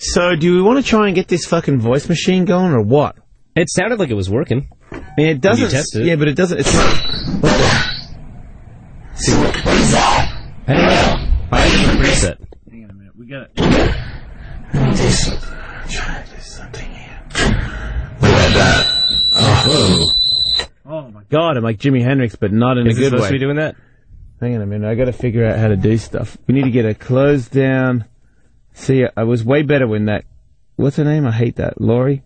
So, do we want to try and get this fucking voice machine going, or what? It sounded like it was working. It doesn't. You tested it. Yeah, but it doesn't. It's not. What is that? I don't know. I need a preset. Hang on a minute. We got it. I'm trying to do something here. Look at that. Oh my God! I'm like Jimi Hendrix, but not in a good way. Is supposed to be doing that? Hang on a minute. I got to figure out how to do stuff. We need to get a close down. See, I was way better when that. What's her name? I hate that. Laura.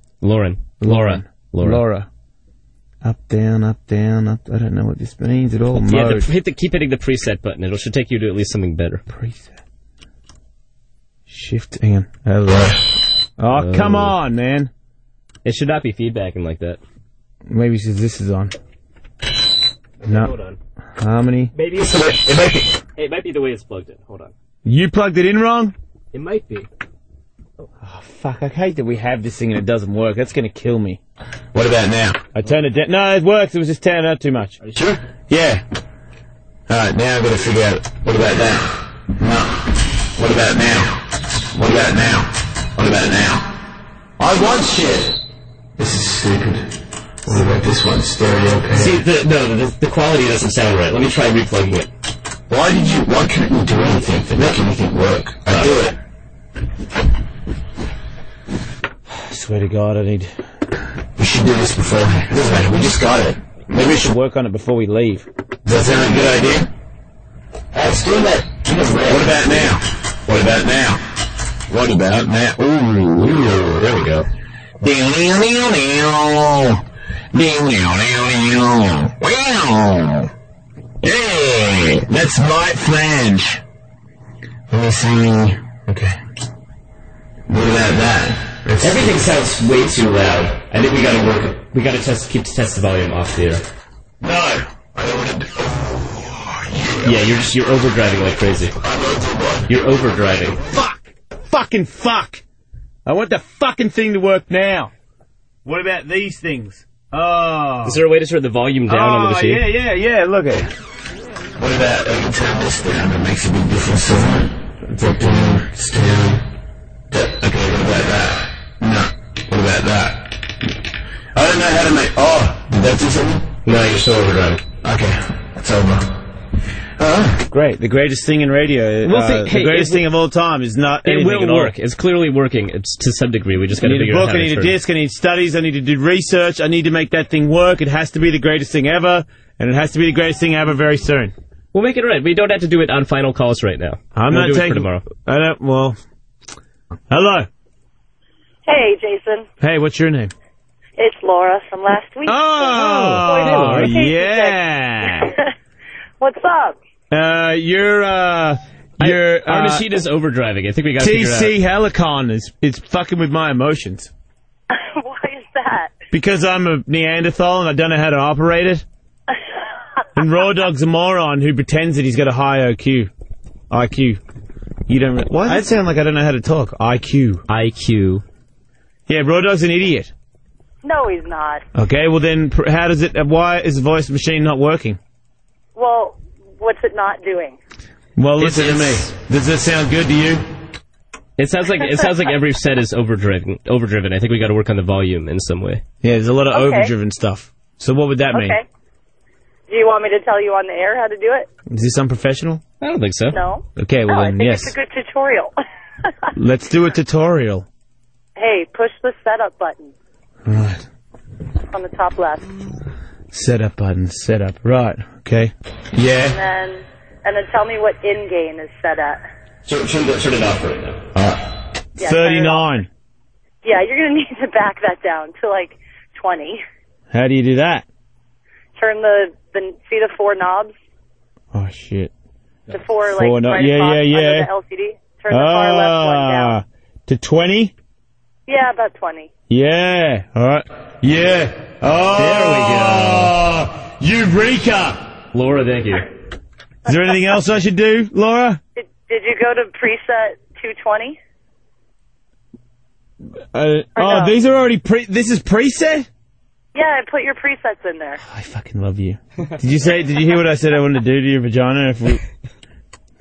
Up, down, up, down, up. I don't know what this means at all. Yeah, keep hitting the preset button. It should take you to at least something better. Preset. Shift. Hang on. Hello. Oh, come on, man. It should not be feedbacking like that. Maybe this is on. No. Hold on. Harmony. Maybe it might be the way it's plugged in. Hold on. You plugged it in wrong? It might be. Oh, fuck. I hate that we have this thing and it doesn't work. That's going to kill me. What about now? I turned it down. No, it works. It was just turning out too much. Are you sure? Yeah. Alright, now I've got to figure out, what about that? No. What about now? What about now? What about now? I want shit! This is stupid. What about this one? Stereo pair. See, the quality doesn't sound right. Let me try replugging it. Why couldn't you do anything to make anything work? I do it. I swear to God, I need... We should do this beforehand. Doesn't matter, we just got it. Maybe we should work on it before we leave. Does that sound like a good idea? Let's do that. What about now? What about now? What about now? Ooh, there we go. Hey, that's my flange. Let me see. Okay. What about that? Everything sounds way too loud. I think we gotta keep the volume off the air. No, I don't want to. Yeah, you're overdriving like crazy. You're overdriving. Fucking fuck! I want the fucking thing to work now. What about these things? Oh. Is there a way to turn the volume down on the machine? Yeah, look at it. What about, I can turn this down, it makes a big difference, doesn't it? Drop down, it's down. Okay, what about that? No. What about that? I don't know how to make, did that do something? No, you're still overdriving. Okay, it's over. Great. The greatest thing in radio, the greatest thing of all time is not anything It will work. It's clearly working. It's to some degree. We just got to figure out how to I need a book, I need a disc, I need studies, I need to do research, I need to make that thing work. It has to be the greatest thing ever, and it has to be the greatest thing ever very soon. We'll make it right. We don't have to do it on final calls right now. I'm not taking... it for tomorrow. I don't... Well... Hello. Hey, Jason. Hey, what's your name? It's Laura from last week. Oh, yeah. What's up? Our machine is overdriving. I think we got to figure it out. TC Helicon it's fucking with my emotions. Why is that? Because I'm a Neanderthal and I don't know how to operate it. And Raw Dog's a moron who pretends that he's got a high IQ. You don't... Why does it sound like I don't know how to talk? IQ. Yeah, Raw Dog's an idiot. No, he's not. Okay, well then, how does it... Why is the voice machine not working? Well, what's it not doing? Well, listen to me. Does this sound good to you? It sounds like every set is overdriven. I think we got to work on the volume in some way. Yeah, there's a lot of overdriven stuff. So what would that mean? Okay. Do you want me to tell you on the air how to do it? Is this unprofessional? I don't think so. No. Okay, well then, yes. It's a good tutorial. Let's do a tutorial. Hey, push the setup button. Right. On the top left. Setup button, setup. Right, okay. Yeah. And then tell me what in gain is set at. Turn it off right now. Yeah, 39. Yeah, you're going to need to back that down to like 20. How do you do that? Turn see the four knobs? Oh, shit. The four right across under the LCD? Turn the far left one down. To 20? Yeah, about 20. Yeah, alright. Yeah. Oh, there we go. Eureka! Laura, thank you. Is there anything else I should do, Laura? Did you go to preset 220? No? These are already this is preset? Yeah, I put your presets in there. I fucking love you. Did you hear what I said I wanted to do to your vagina if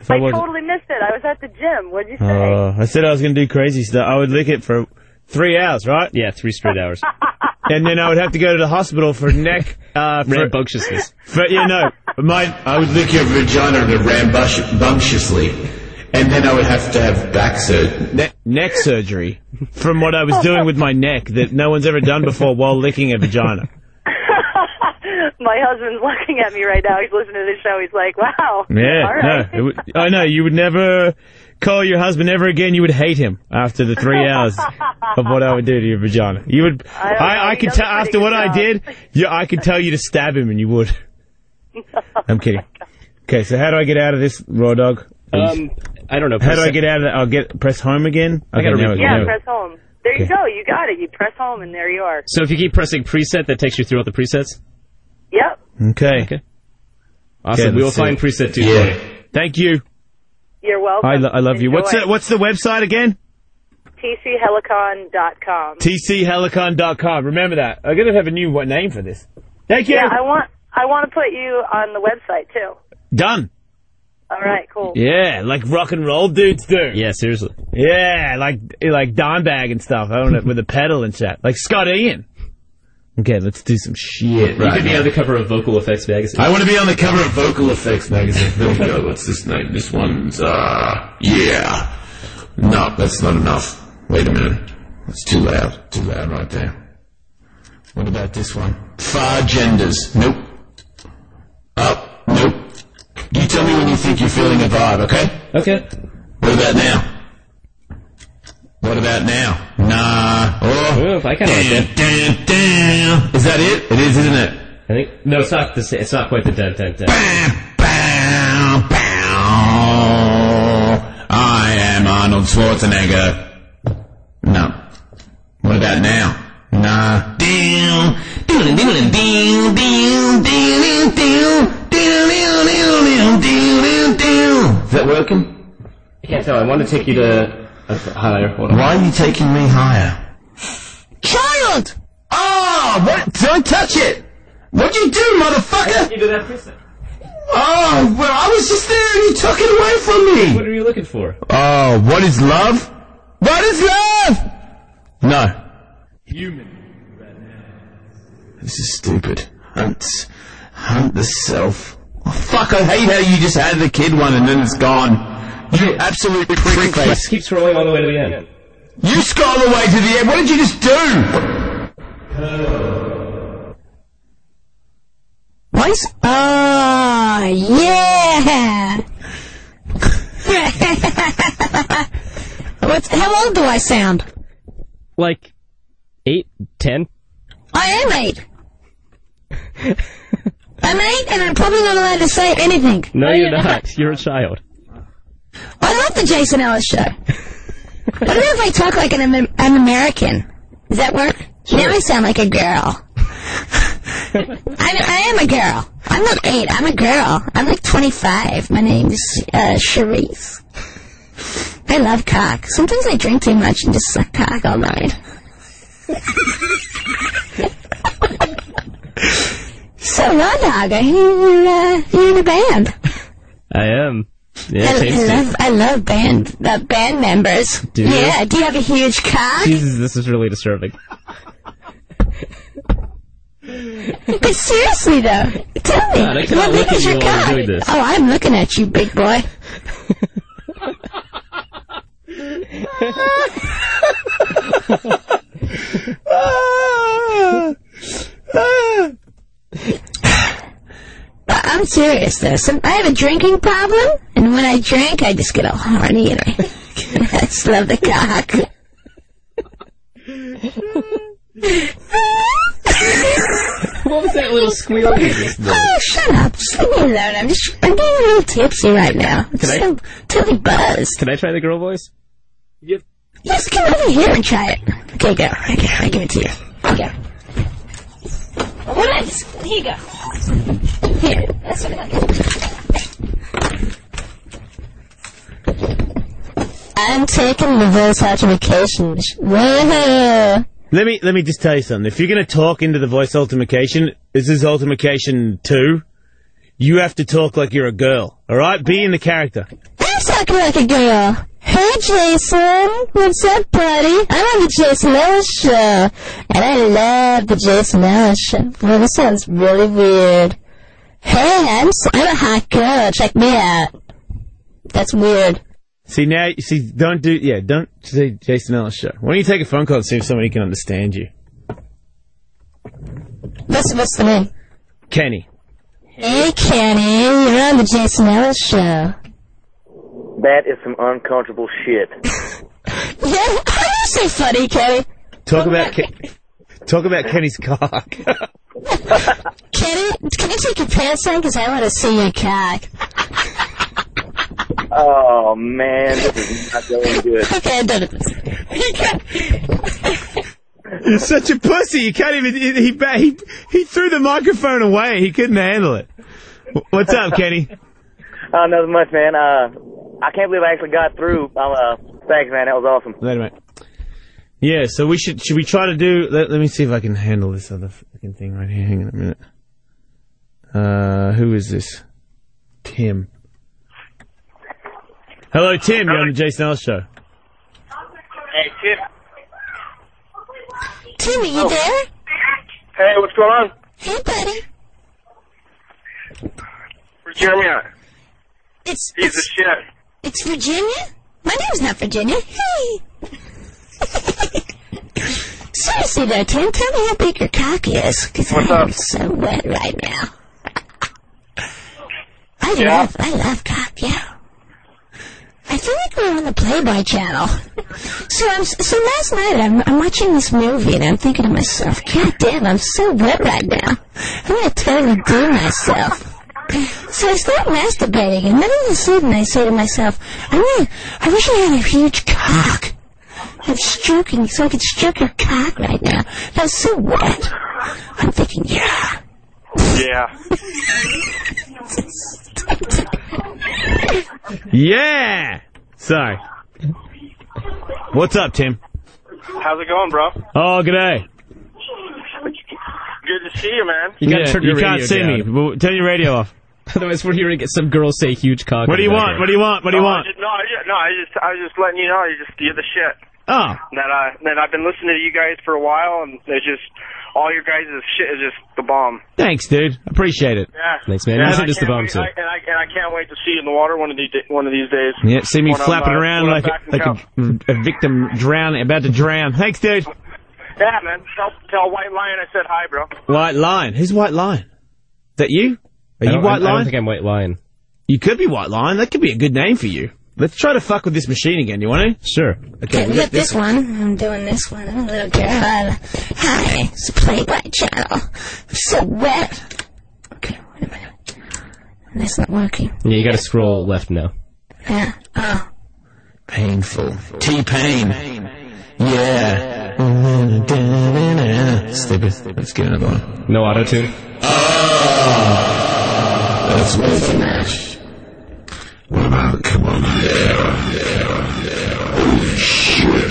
I totally missed it. I was at the gym. What'd you say? I said I was going to do crazy stuff. I would lick it for 3 hours, right? Yeah, 3 straight hours. And then I would have to go to the hospital for neck... rambunctiousness. I would lick your vagina rambunctiously, and then I would have to have back surgery. Neck surgery from what I was doing with my neck that no one's ever done before while licking a vagina. My husband's looking at me right now. He's listening to the show. He's like, wow. Yeah, all right. no. I know, you would never call your husband ever again. You would hate him after the 3 hours of what I would do to your vagina. You would. I could tell after what I did. I could tell you to stab him, and you would. I'm kidding. Okay, so how do I get out of this, Raw Dog? I don't know. How do I get out of it? I'll press home again? Press home. There you go. You got it. You press home, and there you are. So if you keep pressing preset, that takes you through all the presets? Yep. Okay. Awesome. We will find preset 2 for you. Thank you. You're welcome. I love you. What's the website again? tchelicon.com. tchelicon.com. Remember that. I'm going to have a new name for this. Thank you. Yeah, I want to put you on the website, too. Done. All right, cool. Yeah, like rock and roll dudes do. Yeah, seriously. Yeah, like Dimebag and stuff. I don't know, with a pedal and shit. Like Scott Ian. Okay, let's do some shit. You could be on the cover of Vocal Effects magazine. I want to be on the cover of Vocal Effects magazine. There we go. What's this name? This one's, yeah. No, that's not enough. Wait a minute. That's too loud. Too loud right there. What about this one? Far genders. Nope. Oh, nope. You tell me when you think you're feeling a vibe, okay? Okay. What about now? What about now? Nah. Oh, I kind of like that. Is that it? It is, isn't it? I think no, it's not. It's not quite the dun. I am Arnold Schwarzenegger. No. What about now? Nah. Is that working? I can't tell. I want to take you to higher. Hold on. Why are you taking me higher? Child! Oh, what? Don't touch it! What'd you do, motherfucker? You do that preset. Oh, well, I was just there and you took it away from me. What are you looking for? Oh, what is love? What is love? No. Human. This is stupid. Hunt the self. Oh, fuck, I hate how you just had the kid one and then it's gone. You absolutely freak face. Just keep scrolling all the way to the end. You scroll all the way to the end. What did you just do? Voice? Oh, yeah! How old do I sound? Like 8, 10? I am 8. I'm 8 and I'm probably not allowed to say anything. No, you're not. You're a child. I love the Jason Ellis show. What if I talk like an American? Does that work? Sure. Now I sound like a girl. I am a girl. I'm not 8. I'm a girl. I'm like 25. My name's Cherise. I love cock. Sometimes I drink too much and just suck cock all night. So, Raw Dog, I hear you're in a band. I am. Yeah, I love band members. Do you? Yeah, do you have a huge cock? Jesus, this is really disturbing. But seriously, though, tell me, God, I cannot what look big at is you your while I'm cock? doing this. Oh, I'm looking at you, big boy. I'm serious, though. I have a drinking problem, and when I drink, I just get all horny, and I just love the cock. What was that little squeal you just did? Oh, shut up. Just leave me alone. I'm getting a little tipsy right now. I'm totally buzzed. Can I try the girl voice? Yep. Just come over here and try it. Okay, go. Okay, I give it to you. Okay. Here you go. Here. That's what I got. I'm taking the voice automation. Whoa. Let me just tell you something. If you're going to talk into the voice ultimacation, this is ultimacation 2. You have to talk like you're a girl. All right, be in the character. I'm talking like a girl. Hey, Jason. What's up, buddy? I'm on the Jason Ellis Show. And I love the Jason Ellis Show. Well, this sounds really weird. Hey, I'm a hot girl. Check me out. That's weird. See, don't say Jason Ellis Show. Why don't you take a phone call and see if somebody can understand you? What's the name? Kenny. Hey, Kenny. You're on the Jason Ellis Show. That is some uncomfortable shit. Yeah, how do you say funny, Kenny? Talk about Kenny's cock. Kenny, can you take your pants on? Because I want to see your cock. Oh, man, this is not going good. Okay, I'm done with this. You're such a pussy. You can't even... He threw the microphone away. He couldn't handle it. What's up, Kenny? Nothing much, man. I can't believe I actually got through. Thanks, man. That was awesome. Later, mate. Yeah, so should we try to do... Let me see if I can handle this other fucking thing right here. Hang on a minute. Who is this? Tim. Hello, Tim. You're on the Jason Ellis Show. Hey, Tim. Tim, are you there? Hey, what's going on? Hey, buddy. Where's Jeremy at? It's shit. It's Virginia? My name's not Virginia. Hey. Seriously though, Tim, tell me how big your cock is. Because I'm so wet right now. I love cock, yeah. I feel like we're on the Playboy channel. So last night I'm watching this movie and I'm thinking to myself, God damn, I'm so wet right now. I'm gonna totally do myself. So I start masturbating and then all of a sudden I say to myself, I wish I had a huge cock. I'm stroking so I could stroke your cock right now. I'm so wet. I'm thinking, yeah. Yeah. Yeah! Sorry. What's up, Tim? How's it going, bro? Oh, g'day. Good to see you, man. You gotta turn your radio can't see down. me. Well, turn your radio off. Otherwise, we're hearing some girl say huge cock. What do you want? What do you want? What do you want? I was just letting you know, you're the shit. Oh. That I've been listening to you guys for a while, and it's just, all your guys' shit is just the bomb. Thanks, dude. Appreciate it. Yeah. Thanks, man. Yeah, You're just the bomb, too. And I can't wait to see you in the water one of these days. Yeah, see me flapping around like a a victim about to drown. Thanks, dude. Yeah, man. Tell White Lion I said hi, bro. White Lion. Who's White Lion? Is that you? Are you White Lion? I don't think I'm White Lion. You could be White Lion. That could be a good name for you. Let's try to fuck with this machine again. You want to? Sure. Okay, we got this one. I'm doing this one. I'm a little girl. Hi, it's the Playboy channel. I'm so wet. Okay, wait a minute. That's not working. Yeah, you gotta scroll left now. Yeah. Oh. Painful. T-Pain. Yeah. Stupid. Let's get another one. No auto-tune? That's way too much. What about, come on, holy shit.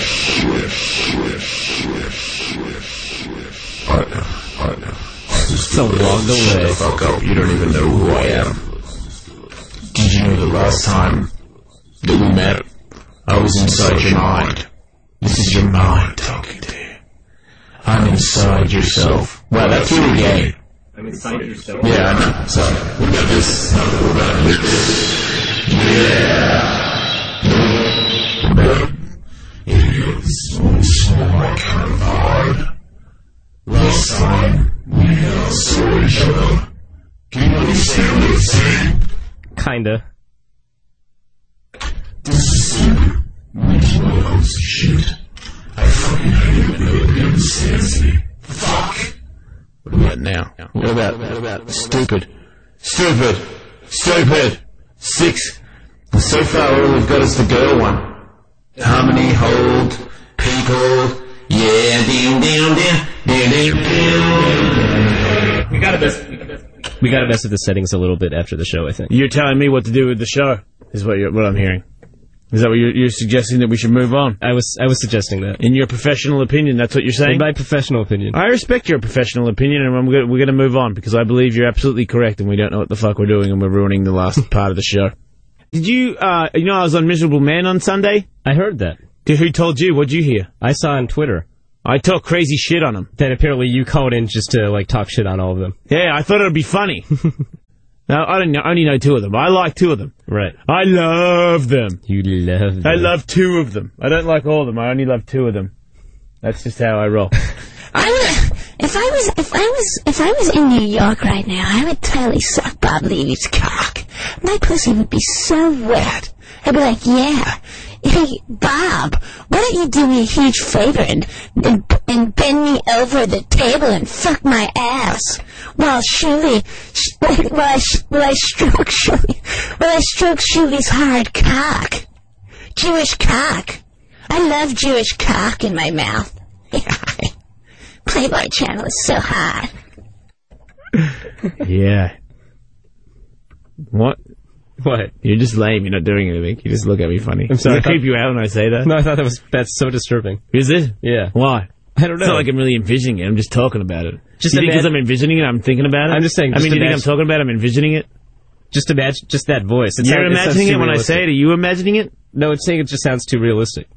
Partner. So long delay. Fuck up, you don't even know who I am. Did you know the last time that we met, I was inside your mind? This is your mind talking to you. I'm inside yourself. Wow, that's really gay. I'm inside yourself? Yeah, I know. Sorry. We got this. Yeah. It's small kind of hard. Last time we saw each other. Can you understand what I'm saying? Kinda. This is stupid. Ridiculous shit. I fucking don't even know if he understands me. Fuck. What about now? What about stupid? Stupid. 6. So far all we've got is the girl one. Harmony, hold, people, yeah, ding, ding, ding, ding, ding, ding. We gotta mess with the settings a little bit after the show, I think. You're telling me what to do with the show, is what I'm hearing. Is that what you're suggesting, that we should move on? I was suggesting that. In your professional opinion, that's what you're saying? In my professional opinion. I respect your professional opinion, and we're going to move on, because I believe you're absolutely correct, and we don't know what the fuck we're doing, and we're ruining the last part of the show. Did you, I was on Miserable Man on Sunday? I heard that. Who told you? What'd you hear? I saw on Twitter. I talk crazy shit on him. Then apparently you called in just to, like, talk shit on all of them. Yeah, I thought it would be funny. No, I only know 2 of them. I like 2 of them. Right. I love them. You love them. I love 2 of them. I don't like all of them. I only love 2 of them. That's just how I roll. If I was in New York right now, I would totally suck Bob Levy's cock. My pussy would be so wet. I'd be like, yeah. Hey, Bob, why don't you do me a huge favor and bend me over the table and fuck my ass while I stroke Shuli's hard cock. Jewish cock. I love Jewish cock in my mouth. Playboy Channel is so hot. Yeah. What? What? You're just lame. You're not doing anything. You just look at me funny. I'm sorry. Does it creep you out when I say that? No, I thought that's so disturbing. Is it? Yeah. Why? I don't know. It's not like I'm really envisioning it. I'm just talking about it. Just you think because I'm envisioning it, I'm thinking about it? I'm just saying. You think I'm talking about it, I'm envisioning it? Just imagine, just that voice. You're imagining it when I say it? Are you imagining it? No, it's saying it just sounds too realistic.